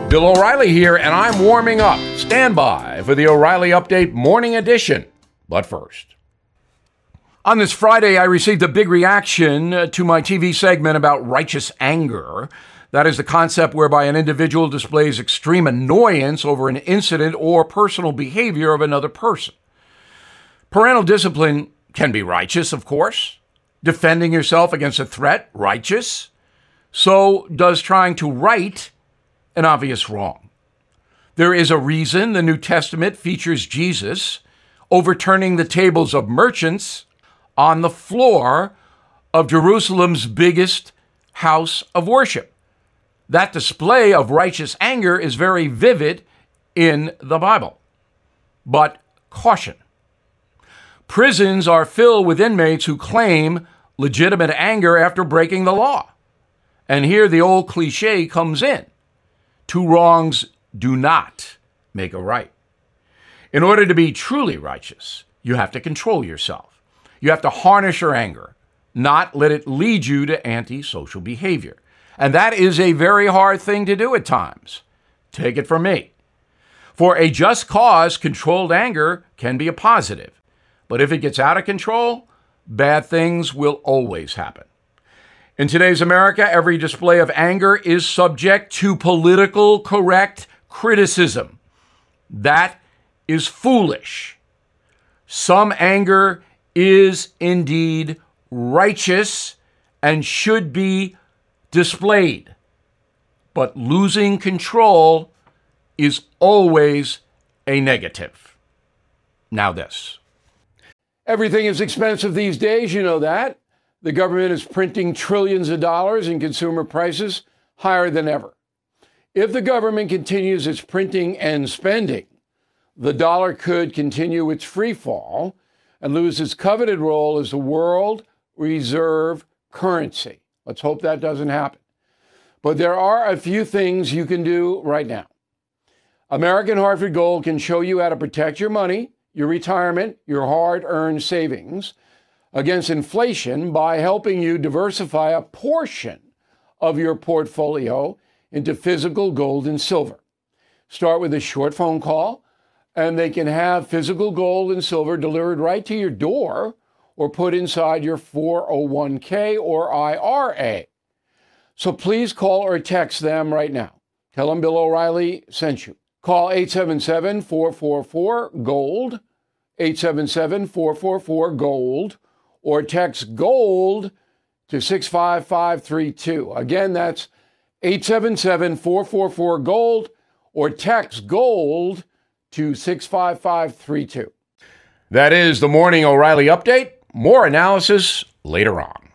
Bill O'Reilly here, and I'm warming up. Stand by for the O'Reilly Update Morning Edition. But first, on this Friday, I received a big reaction to my TV segment about righteous anger. That is the concept whereby an individual displays extreme annoyance over an incident or personal behavior of another person. Parental discipline can be righteous, of course. Defending yourself against a threat, righteous. So does trying to right an obvious wrong. There is a reason the New Testament features Jesus overturning the tables of merchants on the floor of Jerusalem's biggest house of worship. That display of righteous anger is very vivid in the Bible. But caution. Prisons are filled with inmates who claim legitimate anger after breaking the law. And here the old cliche comes in. Two wrongs do not make a right. In order to be truly righteous, you have to control yourself. You have to harness your anger, not let it lead you to antisocial behavior. And that is a very hard thing to do at times. Take it from me. For a just cause, controlled anger can be a positive. But if it gets out of control, bad things will always happen. In today's America, every display of anger is subject to political correct criticism. That is foolish. Some anger is indeed righteous and should be displayed. But losing control is always a negative. Now this. Everything is expensive these days, you know that. The government is printing trillions of dollars and consumer prices higher than ever. If the government continues its printing and spending, the dollar could continue its free fall and lose its coveted role as the world reserve currency. Let's hope that doesn't happen. But there are a few things you can do right now. American Hartford Gold can show you how to protect your money, your retirement, your hard-earned savings against inflation by helping you diversify a portion of your portfolio into physical gold and silver. Start with a short phone call, and they can have physical gold and silver delivered right to your door or put inside your 401k or IRA. So please call or text them right now. Tell them Bill O'Reilly sent you. Call 877-444-GOLD, 877-444-GOLD, or text GOLD to 65532. Again, that's 877-444-GOLD, or text GOLD to 65532. That is the Morning O'Reilly Update. More analysis later on.